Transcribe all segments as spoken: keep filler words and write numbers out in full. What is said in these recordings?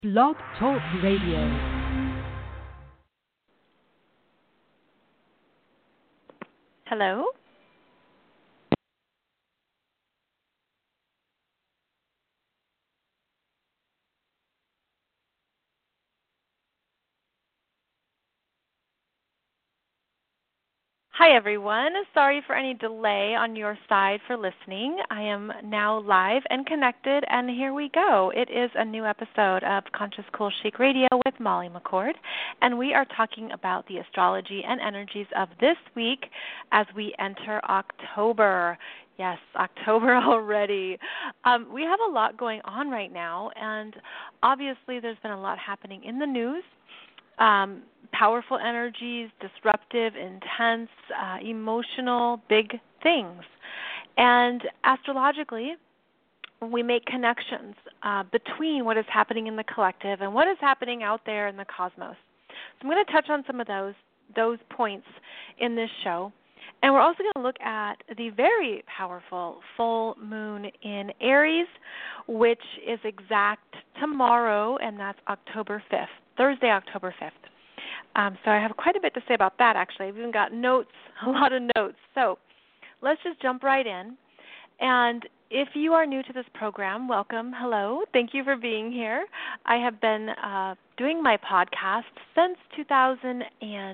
Blog Talk Radio. Hello? Hi, everyone. Sorry for any delay on your side for listening. I am now live and connected, and here we go. It is a new episode of Conscious Cool Chic Radio with Molly McCord, and we are talking about the astrology and energies of this week as we enter October. Yes, October already. Um, we have a lot going on right now, and obviously there's been a lot happening in the news. Um, powerful energies, disruptive, intense, uh, emotional, big things. And astrologically, we make connections uh, between what is happening in the collective and what is happening out there in the cosmos. So I'm going to touch on some of those those points in this show. And we're also going to look at the very powerful full moon in Aries, which is exact tomorrow, and that's October fifth, Thursday, October fifth. Um, so I have quite a bit to say about that, actually. I've even got notes, a lot of notes. So let's just jump right in. And if you are new to this program, welcome. Hello. Thank you for being here. I have been uh, doing my podcast since two thousand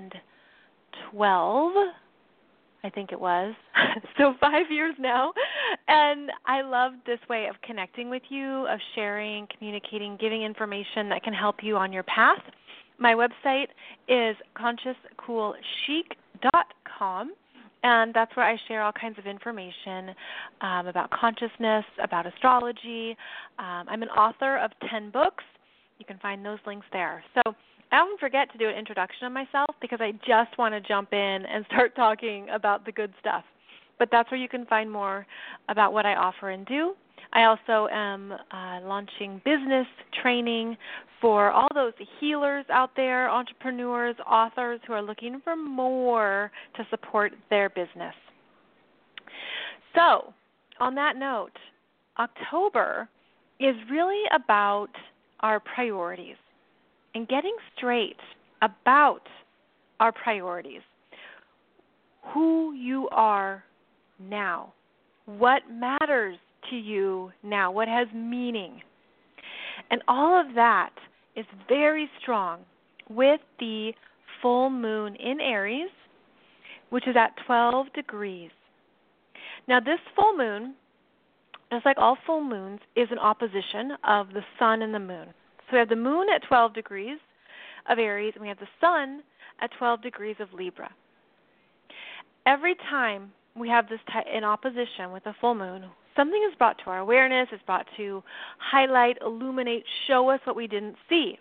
twelve. I think it was. So five years now. And I love this way of connecting with you, of sharing, communicating, giving information that can help you on your path. My website is conscious cool chic dot com, and that's where I share all kinds of information um, about consciousness, about astrology. Um, I'm an author of ten books. You can find those links there. So I often forget to do an introduction of myself because I just want to jump in and start talking about the good stuff. But that's where you can find more about what I offer and do. I also am uh, launching business training for all those healers out there, entrepreneurs, authors who are looking for more to support their business. So, on that note, October is really about our priorities and getting straight about our priorities, who you are now, what matters to you now, what has meaning. And all of that is very strong with the full moon in Aries, which is at twelve degrees. Now this full moon, just like all full moons, is an opposition of the sun and the moon. So we have the moon at twelve degrees of Aries, and we have the sun at twelve degrees of Libra. Every time we have this t- in opposition with a full moon, something is brought to our awareness, is brought to highlight, illuminate, show us what we didn't see.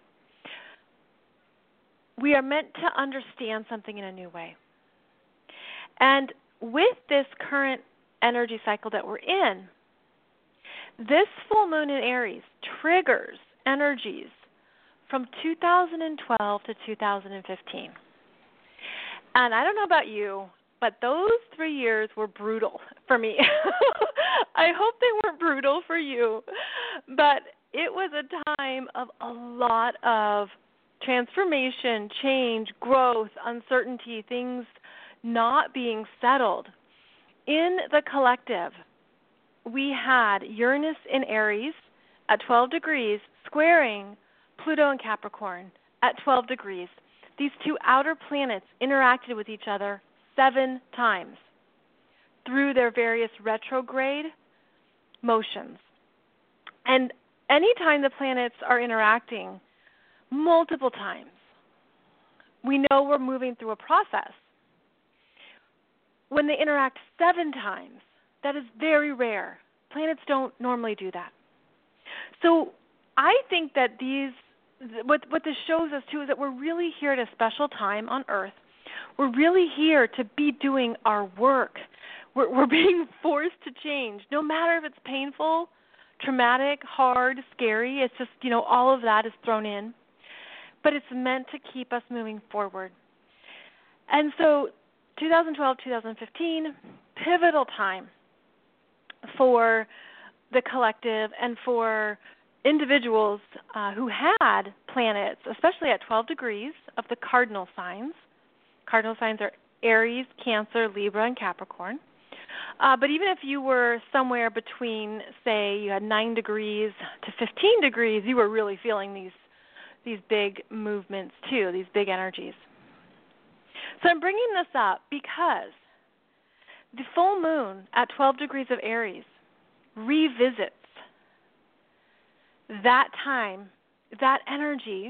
We are meant to understand something in a new way. And with this current energy cycle that we're in, this full moon in Aries triggers energies from two thousand twelve to two thousand fifteen. And I don't know about you, but those three years were brutal for me. I hope they weren't brutal for you. But it was a time of a lot of transformation, change, growth, uncertainty, things not being settled. In the collective, we had Uranus in Aries at twelve degrees, squaring Pluto in Capricorn at twelve degrees. These two outer planets interacted with each other seven times through their various retrograde motions. And anytime the planets are interacting multiple times, we know we're moving through a process. When they interact seven times, that is very rare. Planets don't normally do that. So I think that these, what, what this shows us too is that we're really here at a special time on Earth. We're really here to be doing our work. We're, we're being forced to change, no matter if it's painful, traumatic, hard, scary. It's just, you know, all of that is thrown in. But it's meant to keep us moving forward. And so twenty twelve, twenty fifteen, pivotal time for the collective and for individuals uh, who had planets, especially at twelve degrees of the cardinal signs. Cardinal signs are Aries, Cancer, Libra, and Capricorn. Uh, but even if you were somewhere between, say, you had nine degrees to fifteen degrees, you were really feeling these these big movements too, these big energies. So I'm bringing this up because the full moon at twelve degrees of Aries revisits that time, that energy.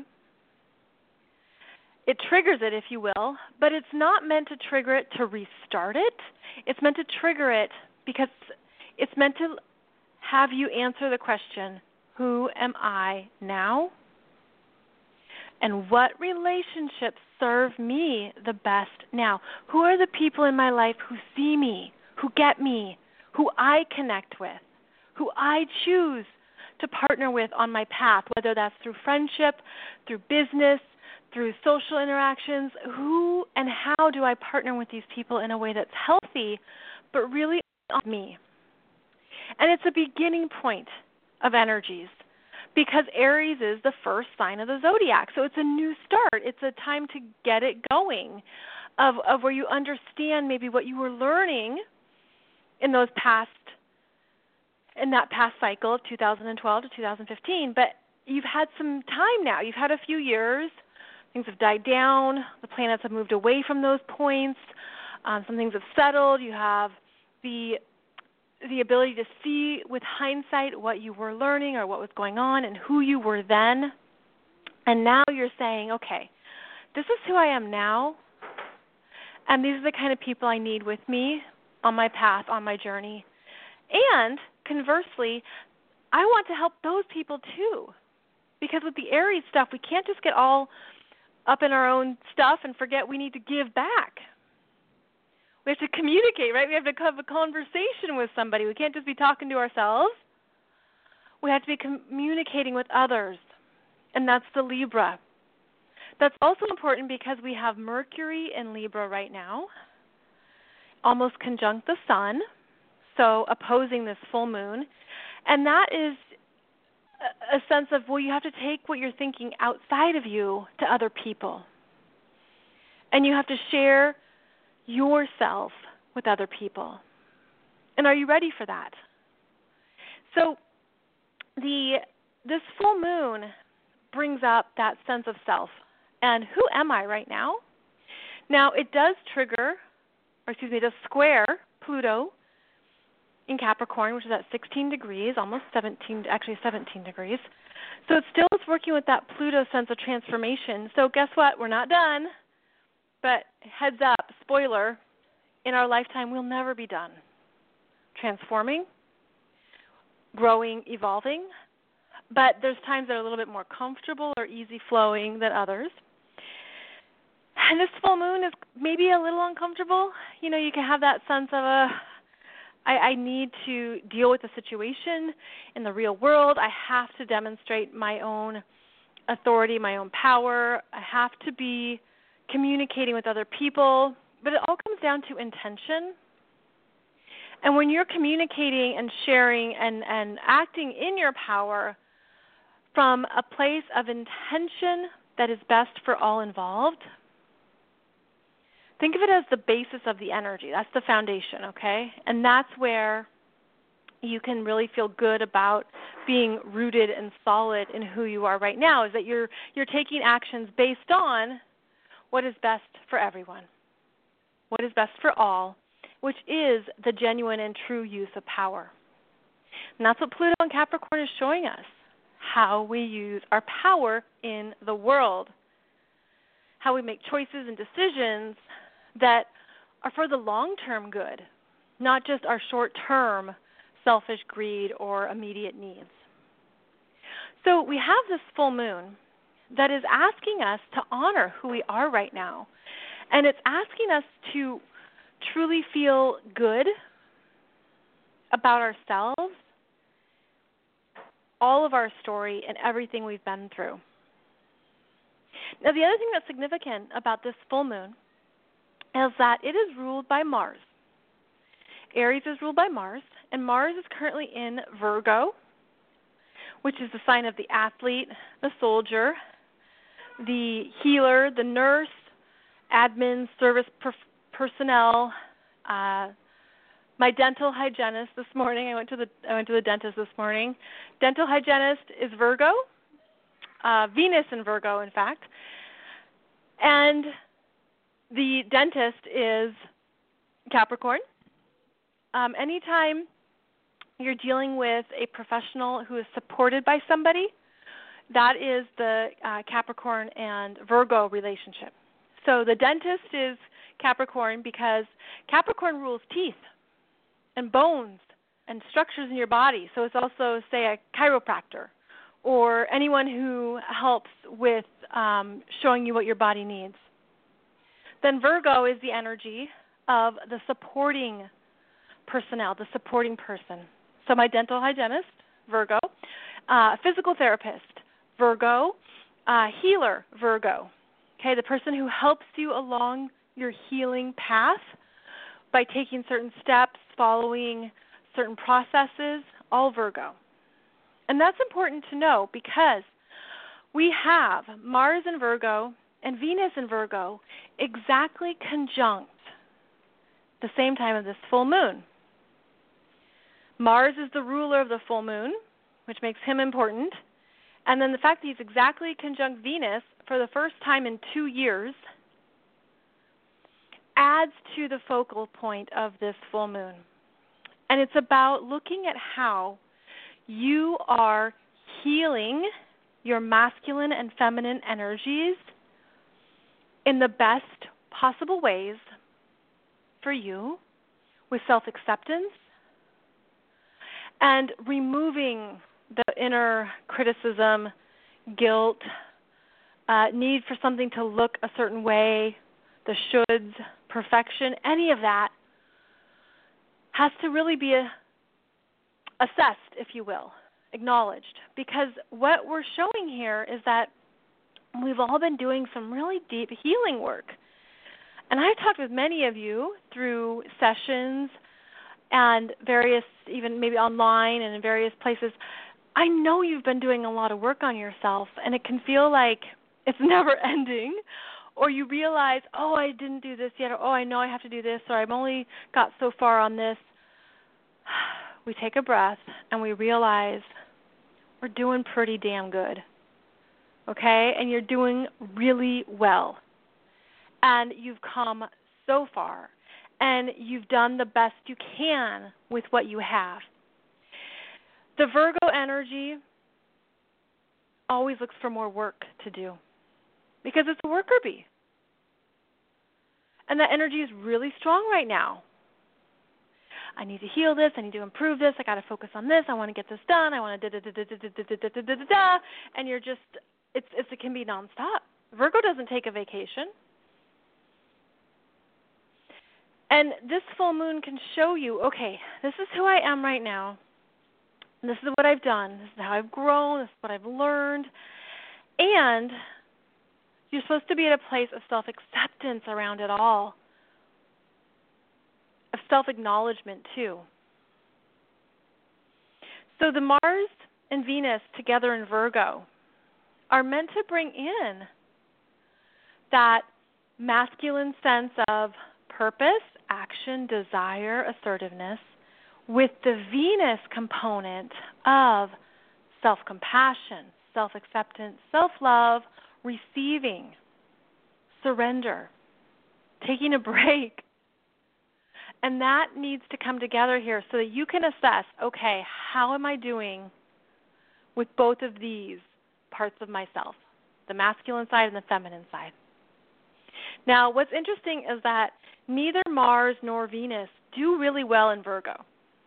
It triggers it, if you will, but it's not meant to trigger it to restart it. It's meant to trigger it because it's meant to have you answer the question, who am I now? And what relationships serve me the best now? Who are the people in my life who see me, who get me, who I connect with, who I choose to partner with on my path, whether that's through friendship, through business, through social interactions? Who and how do I partner with these people in a way that's healthy, but really on me? And it's a beginning point of energies because Aries is the first sign of the zodiac. So it's a new start. It's a time to get it going of, of where you understand maybe what you were learning in those past, in that past cycle of two thousand twelve to two thousand fifteen. But you've had some time now. You've had a few years. Things have died down. The planets have moved away from those points. Um, some things have settled. You have the the ability to see with hindsight what you were learning or what was going on and who you were then. And now you're saying, okay, this is who I am now, and these are the kind of people I need with me on my path, on my journey. And conversely, I want to help those people too. Because with the Aries stuff, we can't just get all up in our own stuff and forget we need to give back. We have to communicate, right? We have to have a conversation with somebody. We can't just be talking to ourselves. We have to be communicating with others, and that's the Libra. That's also important because we have Mercury in Libra right now, almost conjunct the sun, so opposing this full moon, and that is a sense of, well, you have to take what you're thinking outside of you to other people. And you have to share yourself with other people. And are you ready for that? So the this full moon brings up that sense of self. And who am I right now? Now, it does trigger, or excuse me, it does square Pluto in Capricorn, which is at sixteen degrees, almost seventeen, actually seventeen degrees. So it still is working with that Pluto sense of transformation. So guess what? We're not done. But heads up, spoiler, in our lifetime we'll never be done transforming, growing, evolving. But there's times that are a little bit more comfortable or easy flowing than others. And this full moon is maybe a little uncomfortable. You know, you can have that sense of a I, I need to deal with the situation in the real world. I have to demonstrate my own authority, my own power. I have to be communicating with other people. But it all comes down to intention. And when you're communicating and sharing and, and acting in your power from a place of intention that is best for all involved, think of it as the basis of the energy. That's the foundation, okay? And that's where you can really feel good about being rooted and solid in who you are right now, is that you're you're taking actions based on what is best for everyone, what is best for all, which is the genuine and true use of power. And that's what Pluto and Capricorn is showing us, how we use our power in the world, how we make choices and decisions that are for the long-term good, not just our short-term selfish greed or immediate needs. So we have this full moon that is asking us to honor who we are right now. And it's asking us to truly feel good about ourselves, all of our story, and everything we've been through. Now, the other thing that's significant about this full moon is that it is ruled by Mars. Aries is ruled by Mars, and Mars is currently in Virgo, which is the sign of the athlete, the soldier, the healer, the nurse, admin, service per- personnel, uh, my dental hygienist this morning. I went to the I went to the dentist this morning. Dental hygienist is Virgo, uh, Venus in Virgo, in fact, and the dentist is Capricorn. Um, anytime you're dealing with a professional who is supported by somebody, that is the uh, Capricorn and Virgo relationship. So the dentist is Capricorn because Capricorn rules teeth and bones and structures in your body. So it's also, say, a chiropractor or anyone who helps with um, showing you what your body needs. Then Virgo is the energy of the supporting personnel, the supporting person. So my dental hygienist, Virgo, uh, physical therapist, Virgo, uh, healer, Virgo. Okay, the person who helps you along your healing path by taking certain steps, following certain processes, all Virgo. And that's important to know because we have Mars in Virgo and Venus in Virgo exactly conjunct the same time of this full moon. Mars is the ruler of the full moon, which makes him important. And then the fact that he's exactly conjunct Venus for the first time in two years adds to the focal point of this full moon. And it's about looking at how you are healing your masculine and feminine energies in the best possible ways for you with self-acceptance and removing the inner criticism, guilt, uh, need for something to look a certain way, the shoulds, perfection, any of that has to really be a, assessed, if you will, acknowledged. Because what we're showing here is that we've all been doing some really deep healing work. And I've talked with many of you through sessions and various, even maybe online and in various places. I know you've been doing a lot of work on yourself, and it can feel like it's never ending, or you realize, oh, I didn't do this yet, or oh, I know I have to do this, or I've only got so far on this. We take a breath, and we realize we're doing pretty damn good, okay? And you're doing really well. And you've come so far, and you've done the best you can with what you have. The Virgo energy always looks for more work to do because it's a worker bee. And that energy is really strong right now. I need to heal this. I need to improve this. I got to focus on this. I want to get this done. I want to da da da da da da da da da da da. And you're just, it's, it's it can be nonstop. Virgo doesn't take a vacation. And this full moon can show you, okay, this is who I am right now. This is what I've done. This is how I've grown. This is what I've learned. And you're supposed to be at a place of self-acceptance around it all, of self-acknowledgement too. So the Mars and Venus together in Virgo are meant to bring in that masculine sense of purpose, action, desire, assertiveness, with the Venus component of self-compassion, self-acceptance, self-love, receiving, surrender, taking a break. And that needs to come together here so that you can assess, okay, how am I doing with both of these parts of myself, the masculine side and the feminine side? Now, what's interesting is that neither Mars nor Venus do really well in Virgo.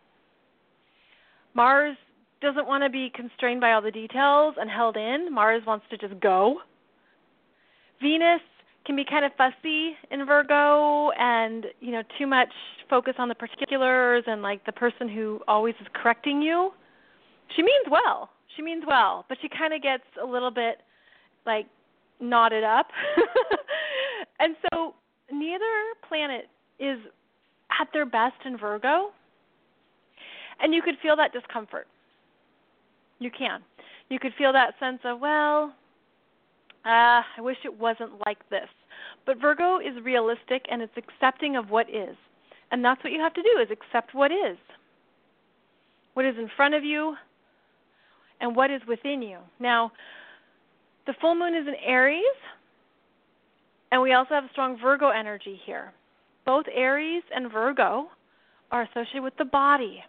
Mars doesn't want to be constrained by all the details and held in. Mars wants to just go. Venus can be kind of fussy in Virgo and, you know, too much focus on the particulars and like the person who always is correcting you. She means well. She means well, but she kind of gets a little bit like knotted up. And so neither planet is at their best in Virgo. And you could feel that discomfort. You can. You could feel that sense of, well, uh, I wish it wasn't like this. But Virgo is realistic, and it's accepting of what is. And that's what you have to do, is accept what is. What is in front of you and what is within you. Now, the full moon is in Aries, and we also have strong Virgo energy here. Both Aries and Virgo are associated with the body.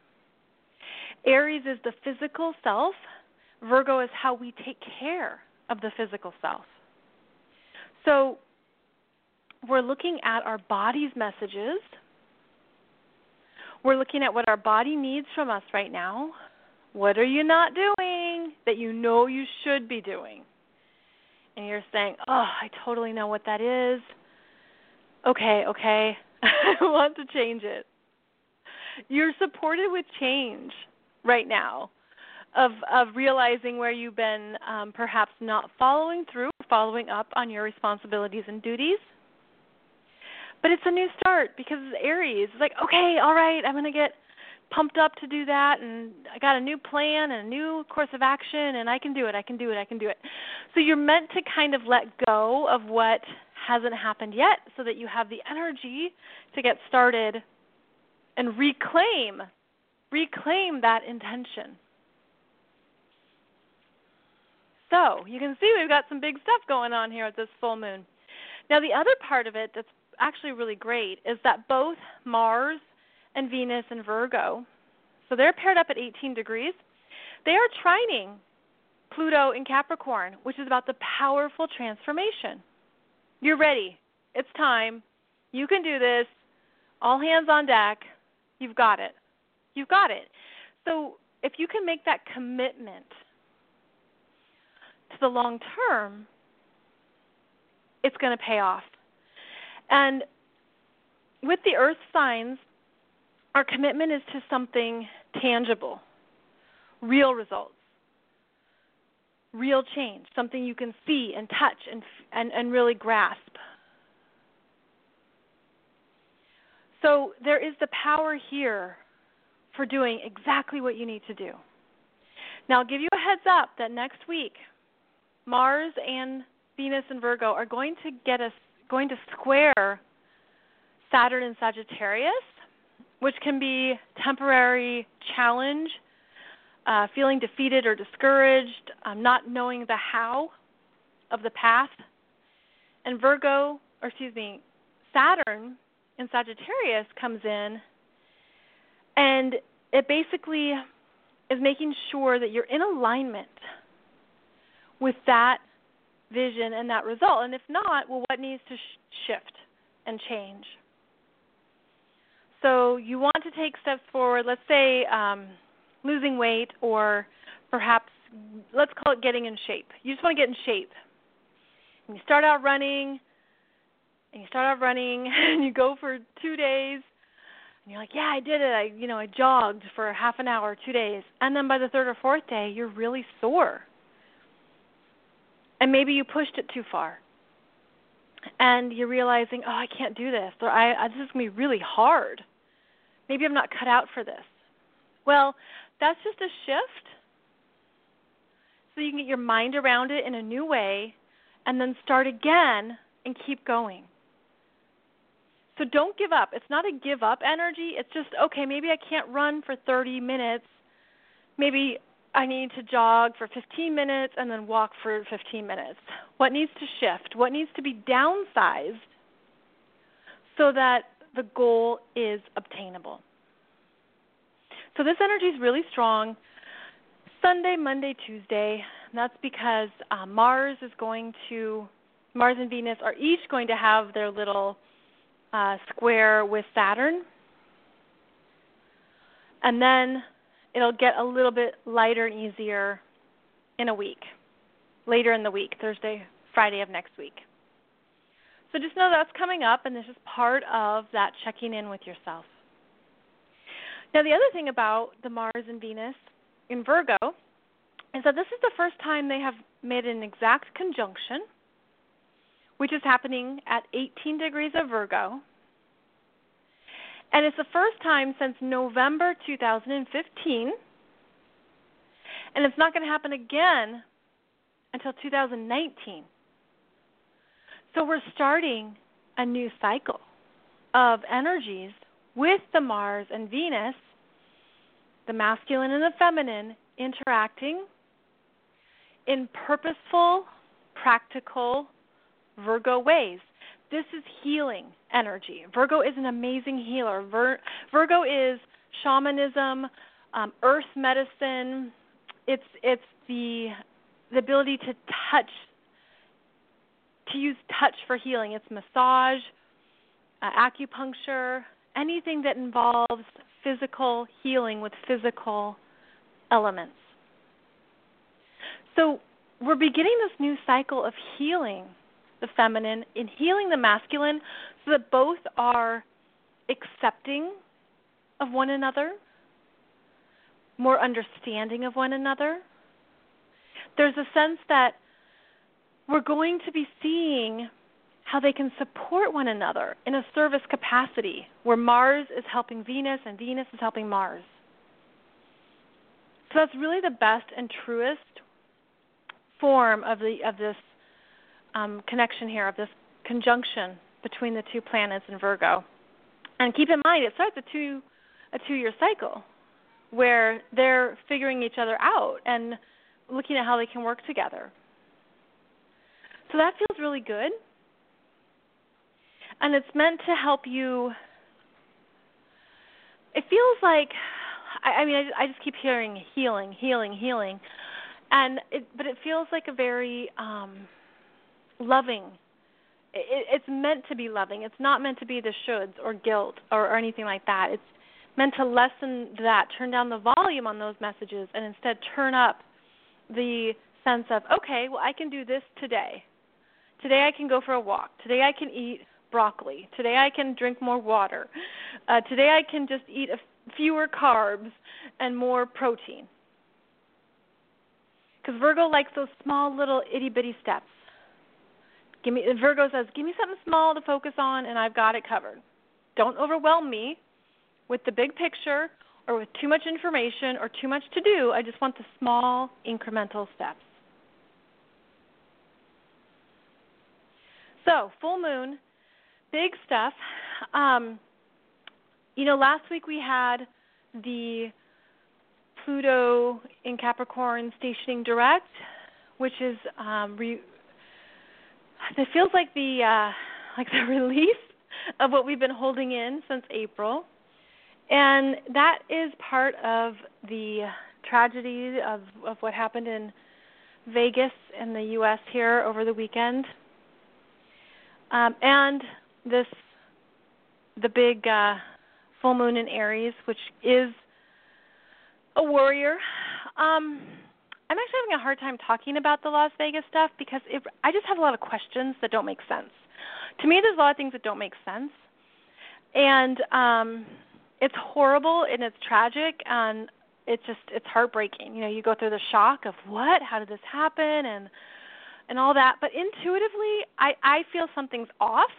Aries is the physical self. Virgo is how we take care of the physical self. So we're looking at our body's messages. We're looking at what our body needs from us right now. What are you not doing that you know you should be doing? And you're saying, oh, I totally know what that is. Okay, okay, I want to change it. You're supported with change right now of of realizing where you've been um, perhaps not following through, following up on your responsibilities and duties. But it's a new start because it's Aries. It's like, okay, all right, I'm going to get pumped up to do that, and I got a new plan and a new course of action, and I can do it, I can do it, I can do it. So you're meant to kind of let go of what hasn't happened yet so that you have the energy to get started and reclaim, reclaim that intention. So you can see we've got some big stuff going on here at this full moon. Now the other part of it that's actually really great is that both Mars and Venus in Virgo, so they're paired up at eighteen degrees, they are trining Pluto in Capricorn, which is about the powerful transformation. You're ready. It's time. You can do this. All hands on deck. You've got it. You've got it. So if you can make that commitment to the long term, it's going to pay off. And with the earth signs, our commitment is to something tangible, real results, real change, something you can see and touch and and, and really grasp. So there is the power here for doing exactly what you need to do. Now I'll give you a heads up that next week, Mars and Venus and Virgo are going to get us going to square Saturn and Sagittarius, which can be temporary challenge, uh, feeling defeated or discouraged, um, not knowing the how of the path. And Virgo, or excuse me, Saturn in Sagittarius comes in, and it basically is making sure that you're in alignment with that vision and that result. And if not, well, what needs to sh- shift and change? So you want to take steps forward, let's say um, losing weight, or perhaps let's call it getting in shape. You just want to get in shape. And you start out running, and you start out running, and you go for two days, and you're like, yeah, I did it. I, you know, I jogged for half an hour, two days. And then by the third or fourth day, you're really sore. And maybe you pushed it too far. And you're realizing, oh, I can't do this, or I, I, this is going to be really hard. Maybe I'm not cut out for this. Well, that's just a shift so you can get your mind around it in a new way and then start again and keep going. So don't give up. It's not a give up energy. It's just, okay, maybe I can't run for thirty minutes. Maybe I need to jog for fifteen minutes and then walk for fifteen minutes. What needs to shift? What needs to be downsized so that the goal is obtainable? So this energy is really strong Sunday, Monday, Tuesday. And that's because uh, Mars is going to, Mars and Venus are each going to have their little uh, square with Saturn. And then it'll get a little bit lighter and easier in a week, later in the week, Thursday, Friday of next week. So just know that's coming up, and this is part of that checking in with yourself. Now, the other thing about the Mars and Venus in Virgo is that this is the first time they have made an exact conjunction, which is happening at eighteen degrees of Virgo. And it's the first time since November two thousand fifteen. And it's not going to happen again until two thousand nineteen. So we're starting a new cycle of energies with the Mars and Venus, the masculine and the feminine, interacting in purposeful, practical Virgo ways. This is healing energy. Virgo is an amazing healer. Vir- Virgo is shamanism, um, earth medicine. It's it's the the ability to touch, to use touch for healing. It's massage, uh, acupuncture, anything that involves physical healing with physical elements. So we're beginning this new cycle of healing the feminine and healing the masculine so that both are accepting of one another, more understanding of one another. There's a sense that we're going to be seeing how they can support one another in a service capacity where Mars is helping Venus and Venus is helping Mars. So that's really the best and truest form of the of this um, connection here, of this conjunction between the two planets in Virgo. And keep in mind, it starts a two a two-year cycle where they're figuring each other out and looking at how they can work together. So that feels really good. And it's meant to help you. It feels like, I, I mean, I, I just keep hearing healing, healing, healing. And it, but it feels like a very um, loving. It, it's meant to be loving. It's not meant to be the shoulds or guilt or, or anything like that. It's meant to lessen that, turn down the volume on those messages, and instead turn up the sense of, okay, well, I can do this today. Today I can go for a walk. Today I can eat broccoli. Today I can drink more water. Uh, today I can just eat a f- fewer carbs and more protein. Because Virgo likes those small little itty-bitty steps. Give me, Virgo says, give me something small to focus on and I've got it covered. Don't overwhelm me with the big picture or with too much information or too much to do. I just want the small incremental steps. So, full moon, big stuff. Um, you know, last week we had the Pluto in Capricorn stationing direct, which is um, re- it feels like the uh, like the release of what we've been holding in since April, and that is part of the tragedy of, of what happened in Vegas in the U S here over the weekend. Um, and this, the big uh, full moon in Aries, which is a warrior. Um, I'm actually having a hard time talking about the Las Vegas stuff because it, I just have a lot of questions that don't make sense. To me, there's a lot of things that don't make sense. And um, it's horrible and it's tragic and it's just, it's heartbreaking. You know, you go through the shock of what, how did this happen, and and all that, but intuitively, I, I feel something's off,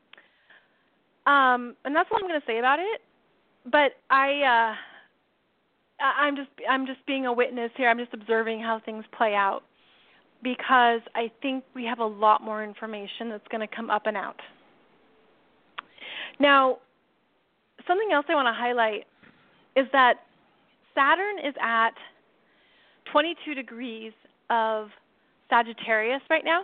um, and that's all I'm going to say about it. But I, uh, I'm just, I'm just being a witness here. I'm just observing how things play out, because I think we have a lot more information that's going to come up and out. Now, something else I want to highlight is that Saturn is at twenty-two degrees of Sagittarius right now,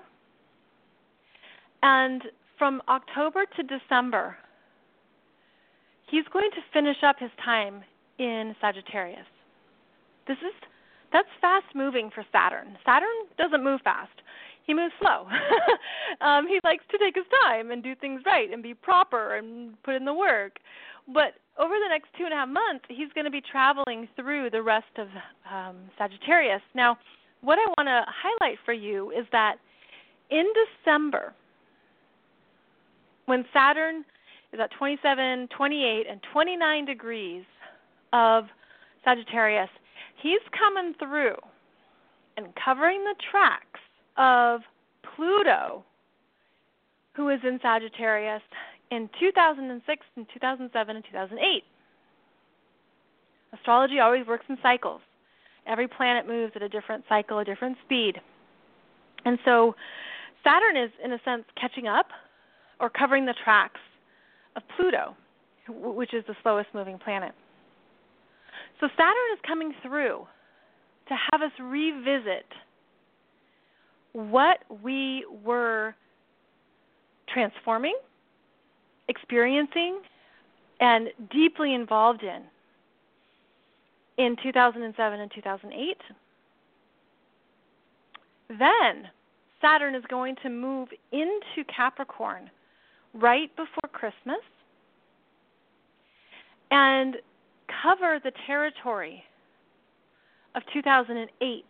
and from October to December, he's going to finish up his time in Sagittarius. This is that's fast moving for Saturn. Saturn doesn't move fast; he moves slow. um, he likes to take his time and do things right and be proper and put in the work. But over the next two and a half months, he's going to be traveling through the rest of um, Sagittarius. Now, what I want to highlight for you is that in December, when Saturn is at twenty-seven, twenty-eight, and twenty-nine degrees of Sagittarius, he's coming through and covering the tracks of Pluto, who is in Sagittarius in two thousand six, and two thousand seven, and two thousand eight. Astrology always works in cycles. Every planet moves at a different cycle, a different speed. And so Saturn is, in a sense, catching up or covering the tracks of Pluto, which is the slowest moving planet. So Saturn is coming through to have us revisit what we were transforming, experiencing, and deeply involved in in two thousand seven and two thousand eight. Then Saturn is going to move into Capricorn right before Christmas and cover the territory of two thousand eight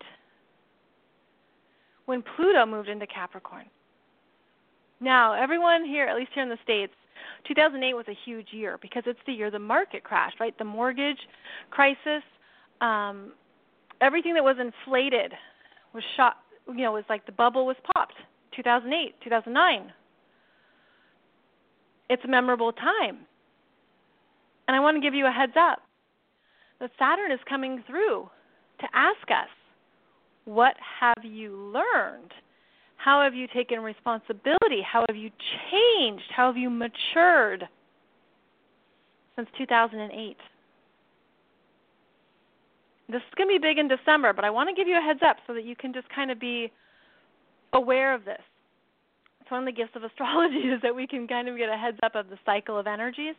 when Pluto moved into Capricorn. Now, everyone here, at least here in the States, two thousand eight was a huge year because it's the year the market crashed, right? The mortgage crisis, um, everything that was inflated was shot, you know, it was like the bubble was popped. two thousand eight, two thousand nine. It's a memorable time. And I want to give you a heads up that Saturn is coming through to ask us, what have you learned? How have you taken responsibility? How have you changed? How have you matured since two thousand eight? This is going to be big in December, but I want to give you a heads up so that you can just kind of be aware of this. It's one of the gifts of astrology is that we can kind of get a heads up of the cycle of energies.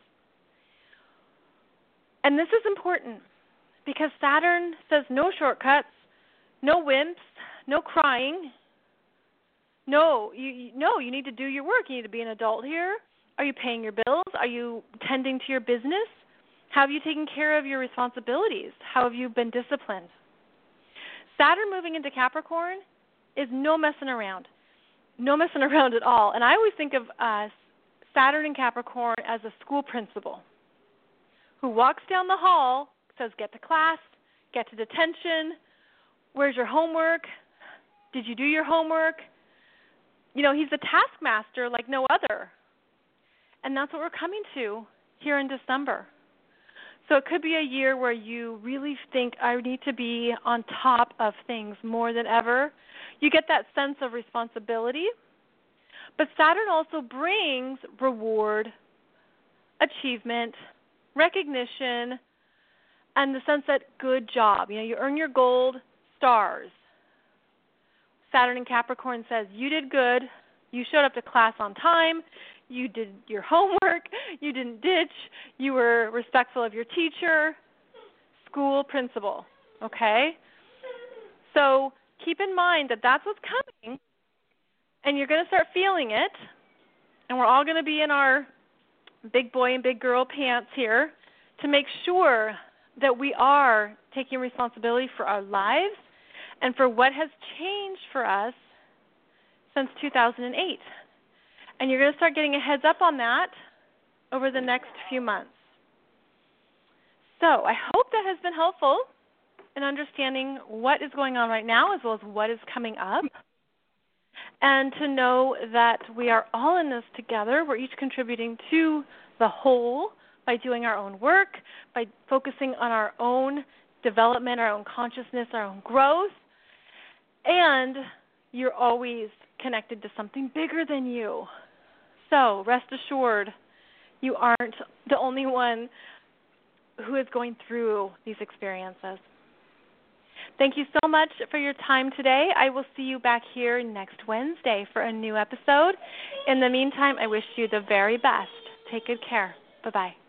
And this is important because Saturn says no shortcuts, no wimps, no crying. No, you, you, no, you need to do your work. You need to be an adult here. Are you paying your bills? Are you tending to your business? How have you taken care of your responsibilities? How have you been disciplined? Saturn moving into Capricorn is no messing around. No messing around at all. And I always think of uh, Saturn in Capricorn as a school principal who walks down the hall, says, get to class, get to detention, where's your homework? Did you do your homework? You know, he's a taskmaster like no other. And that's what we're coming to here in December. So it could be a year where you really think, I need to be on top of things more than ever. You get that sense of responsibility. But Saturn also brings reward, achievement, recognition, and the sense that good job. You know, you earn your gold stars. Saturn in Capricorn says, you did good, you showed up to class on time, you did your homework, you didn't ditch, you were respectful of your teacher, school principal, okay? So keep in mind that that's what's coming, and you're going to start feeling it, and we're all going to be in our big boy and big girl pants here to make sure that we are taking responsibility for our lives and for what has changed for us since two thousand eight. And you're going to start getting a heads up on that over the next few months. So I hope that has been helpful in understanding what is going on right now as well as what is coming up. And to know that we are all in this together. We're each contributing to the whole by doing our own work, by focusing on our own development, our own consciousness, our own growth. And you're always connected to something bigger than you. So rest assured, you aren't the only one who is going through these experiences. Thank you so much for your time today. I will see you back here next Wednesday for a new episode. In the meantime, I wish you the very best. Take good care. Bye-bye.